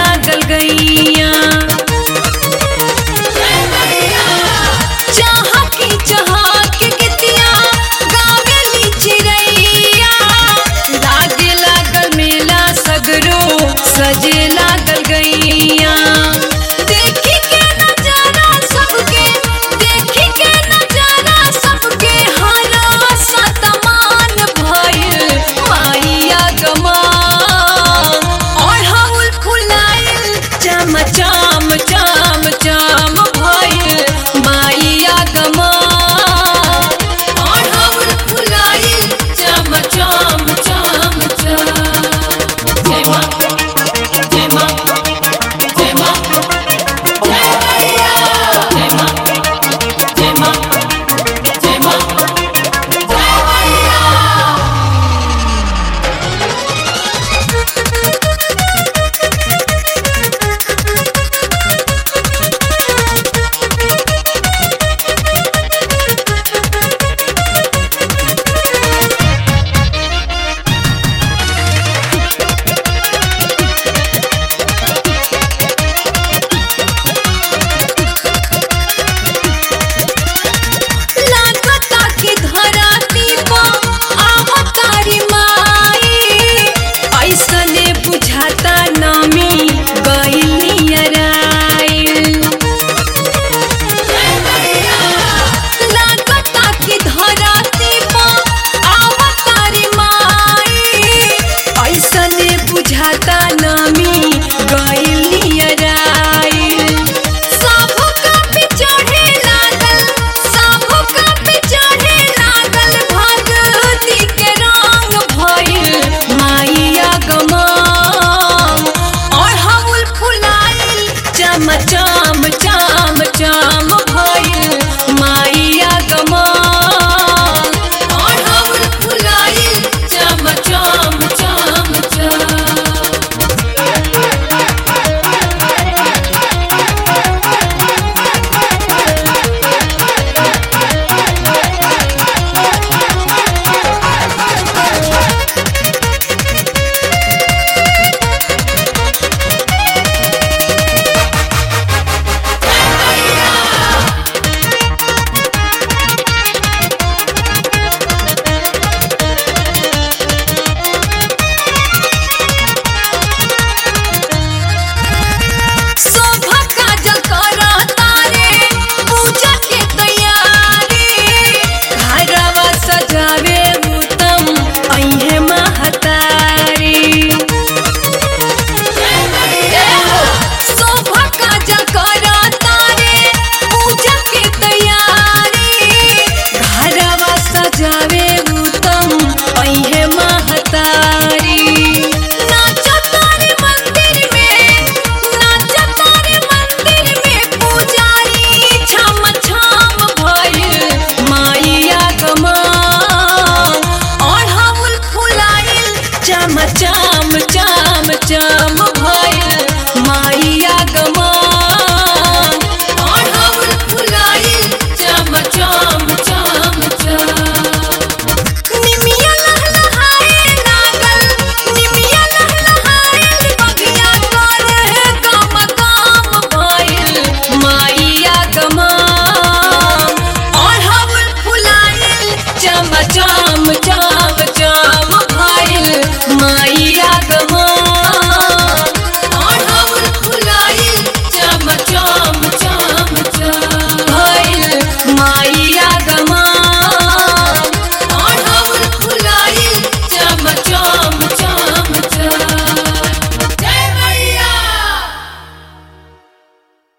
लागल गैया चहक गीतिया गावेली चिड़ैया लागे लागल मेला सगरो सजे लागल गैया देखी के नजारा सबके हरा सतमान भइल माइया गमा अढ़ौल फुलाइल चम चम चम चम भइल माइया गमा अढ़ौल फुलाइल चम चम चम चम जय माँ जय माँ जय माँ जय मैया जय माँ जय माँ जय माँ जय मैया लागता कि धरती पर आवतारी माई ऐसने बुझाता नामी गइल नियराइल लागता कि धरती पर आवतारी माई ऐसने बुझाता नामी गइल नियराइल सबका पे चढ़े लागल भगती के रंग भइल माइया गमा अढ़ौल फुलाइल चम चम